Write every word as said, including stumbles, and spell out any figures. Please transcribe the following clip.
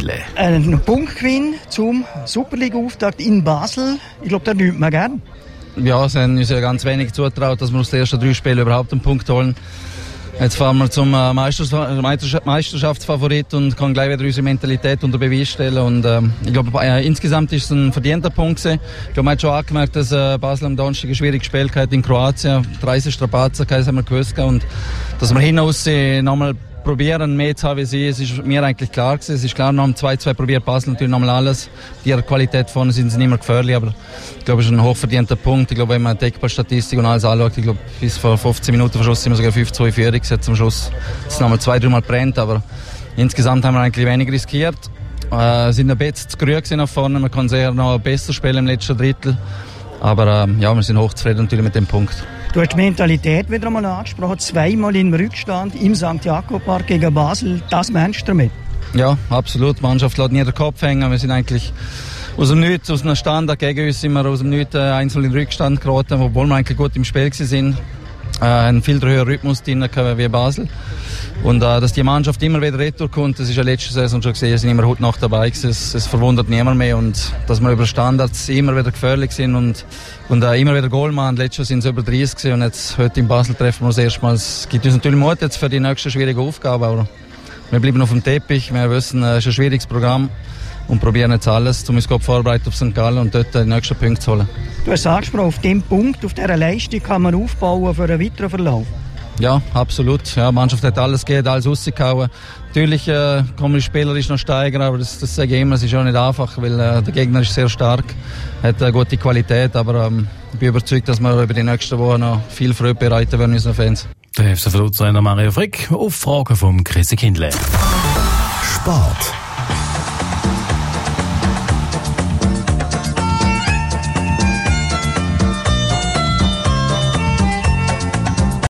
Kindle. Ein Punktgewinn zum Superliga-Auftakt in Basel. Ich glaube, da nimmt man gern. Ja, es haben uns ja ganz wenig zutraut, dass wir aus den ersten drei Spielen überhaupt einen Punkt holen. Jetzt fahren wir zum Meisterschaftsfavorit und können gleich wieder unsere Mentalität unter Beweis stellen. Und, äh, ich glaube, äh, insgesamt ist es ein verdienter Punkt gewesen. Ich glaube, man hat schon angemerkt, dass äh, Basel am Donnerstag eine schwierige Spiel hatte in Kroatien. dreißig Strapazen, das haben wir gewusst. Und dass wir hinaus nochmal probieren, mehr zu haben wie sie, es ist mir eigentlich klar gewesen. Es ist klar, nach dem zwei zwei probiert Basel natürlich nochmal alles. Die ihrer Qualität vorne sind sie nicht mehr gefährlich, aber ich glaube, es ist ein hochverdienter Punkt. Ich glaube, wenn man Deckballstatistik und alles anschaut, ich glaube, bis vor fünfzehn Minuten Verschluss sind wir sogar fünf zwei Führung gesetzt. Zum Schluss ist es nochmal zwei, dreimal brennt, aber insgesamt haben wir eigentlich wenig riskiert. Äh, sind ein bisschen zu grün gewesen nach vorne, man kann sehr noch besser spielen im letzten Drittel. Aber äh, ja, wir sind hochzufrieden natürlich mit dem Punkt. Du hast die Mentalität wieder einmal angesprochen, zweimal im Rückstand im Sankt Jakob Park gegen Basel. Das meinst du damit? Ja, absolut. Die Mannschaft lässt nie den Kopf hängen. Wir sind eigentlich aus dem Nichts, aus einem Standard gegen uns sind wir aus dem Nichts einzeln in Rückstand geraten, obwohl wir eigentlich gut im Spiel waren. Äh, einen viel höheren Rhythmus drin wie Basel. Und äh, dass die Mannschaft immer wieder retour kommt, das ist ja letzte Saison schon gesehen, sind immer heute Nacht dabei gewesen. Es, es verwundert niemand mehr. Und dass wir über Standards immer wieder gefährlich sind und, und äh, immer wieder Goal machen. Letztes Jahr sind es über dreißig gewesen und jetzt heute in Basel treffen wir uns erstmals. Es gibt uns natürlich Mut jetzt für die nächste schwierige Aufgabe, aber wir bleiben auf dem Teppich. Wir wissen, es ist ein schwieriges Programm und probieren jetzt alles, um uns gut vorbereitet auf Sankt Gallen und dort die nächsten Punkte zu holen. Du hast angesprochen, auf dem Punkt, auf dieser Leistung kann man aufbauen für einen weiteren Verlauf. Ja, absolut. Ja, die Mannschaft hat alles gegeben, alles rausgehauen. Natürlich äh, kann man die Spieler noch steigern, aber das, das sage ich immer, es ist auch nicht einfach, weil äh, der Gegner ist sehr stark, hat eine gute Qualität, aber ähm, ich bin überzeugt, dass wir über die nächsten Wochen noch viel Freude bereiten werden unseren Fans. Der F C Luzern Mario Frick auf Fragen vom Chrissy Kindle. Sport.